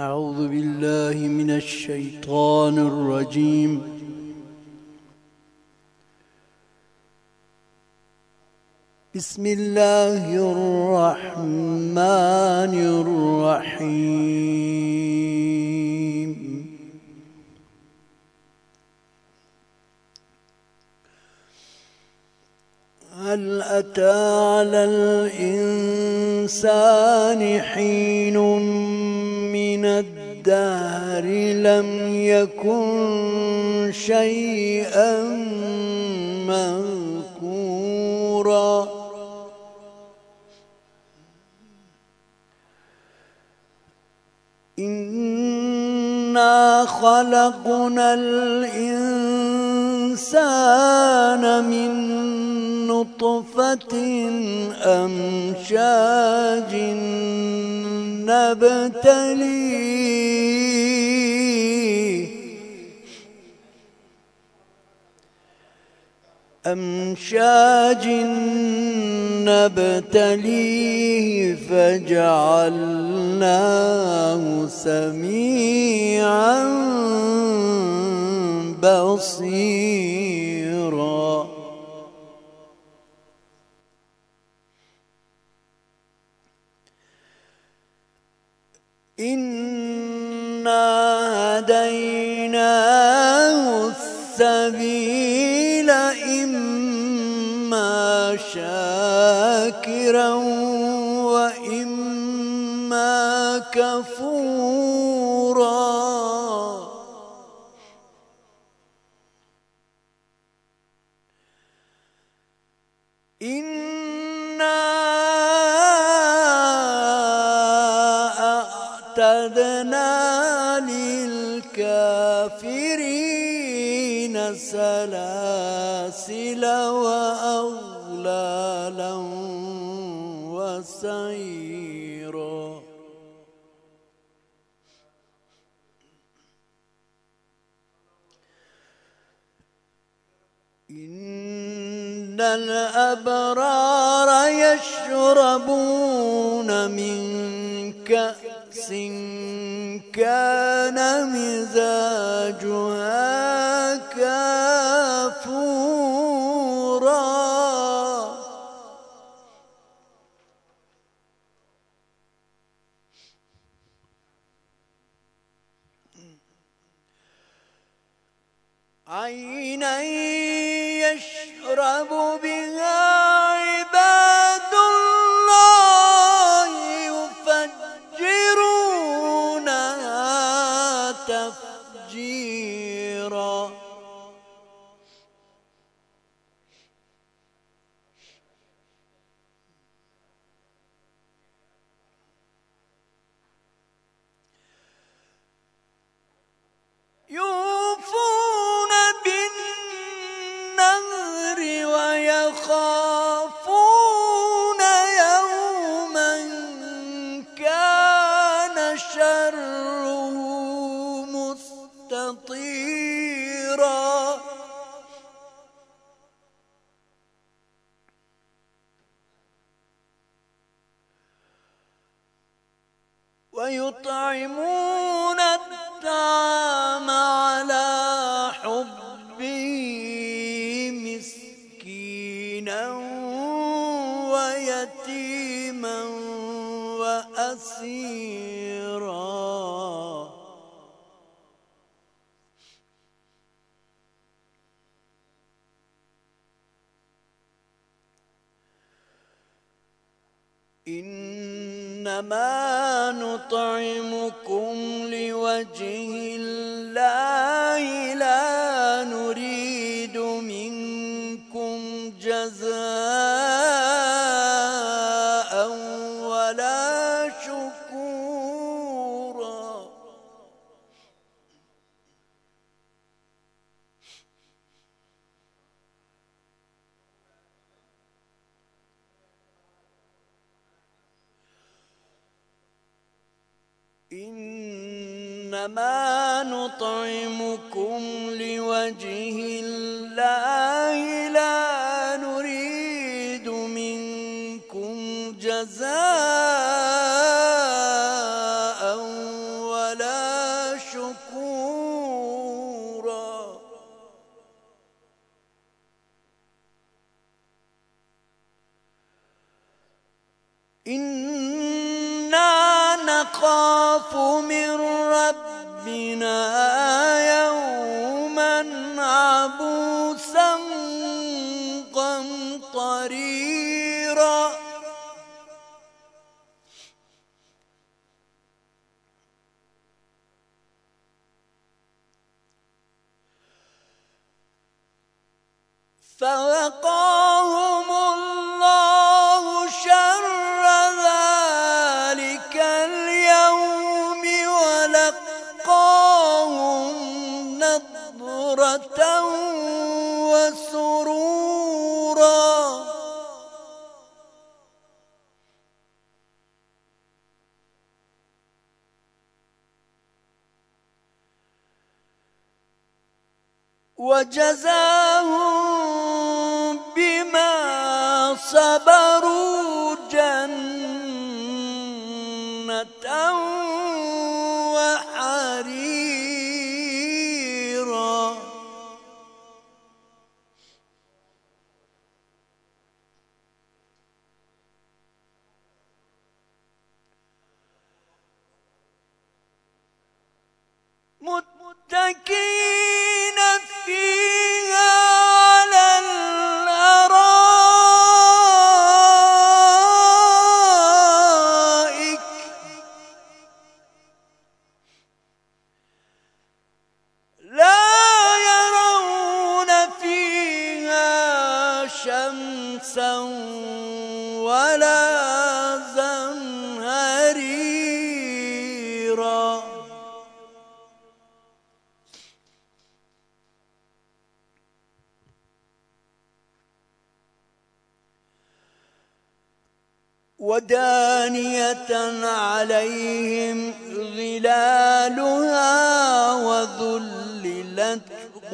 أعوذ بالله من الشيطان الرجيم. بسم الله الرحمن الرحيم. هل أتى على الإنسان حين من الدهر لم يكن شيئا مذكورا إنا خلقنا الإنسان من نطفة أمشاج نبتليه فجعلناه سميعا بصيرا. إنا هديناه السبيل إما شاكرا وإما كفورا. أعتدنا للكافرين سلاسل وأغلالا وسعيرا. إن الأبرار يشربون من كأس كان مزاجها كافورا. عينا يشرب بها عباد الله يفجرونها تفجيرا. يوفون بالنذر ويخافون يوما كان شره مستطيرا. ويطعمون الطعام على حبه مسكينا ويتيما وأسيرا. إنما نطعمكم لوجه الله لا نريد منكم جزاء ولا شكورا. إنما نطعمكم لوجه الله لا نريد منكم جزاء ولا شكورا. إنا نخاف من ربنا يوما عبوسا قمطريرا. فوقاهم الله شر ذلك اليوم ولقاهم نضرة وسرورا. وجزاهم بما صبروا جنة وحريرا. متكئين فيها على الأرائك لا يرون فيها شمسا ولا زمهريرا. ودانية عليهم ظلالها وذللت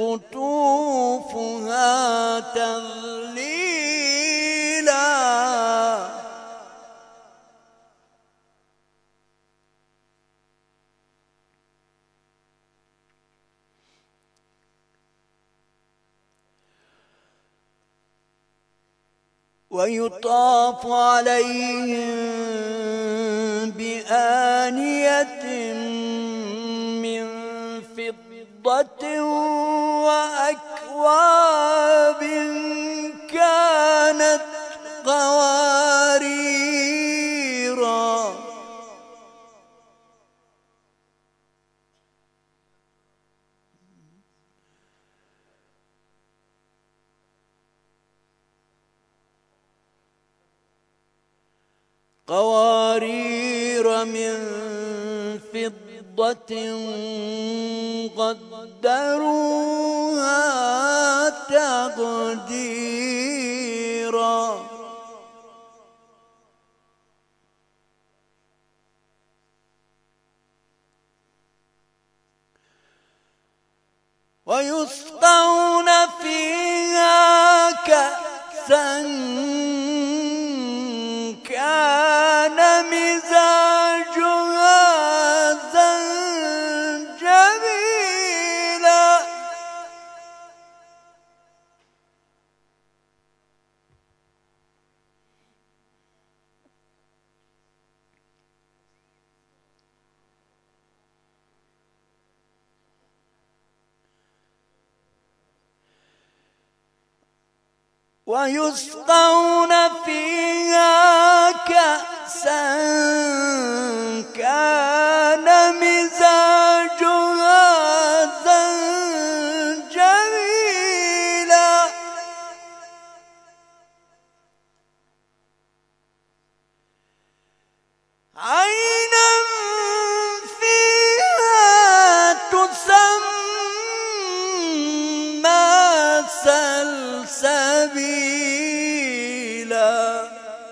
قطوفها تذليلا. ويطاف عليهم بآنية من فضة وأكواب كانت قواريرا. قوارير من فضة قدروها تقديرا. ويسقون فيها كأسا كان مزاجها زنجبيلا. ويسقون فيها كأسا كان مزاجها زنجبيلا. عينا فيها تسمى سلسبيلا.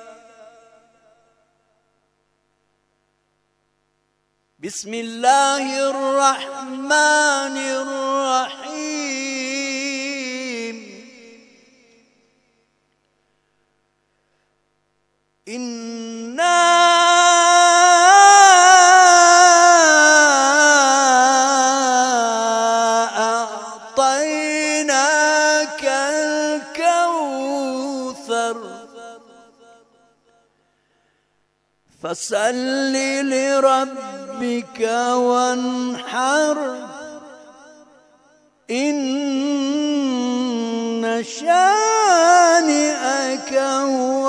بسم الله الرحمن الرحيم. إنا فصل لربك وانحر إن شانئك هو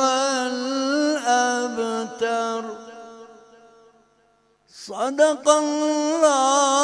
الأبتر. صدق الله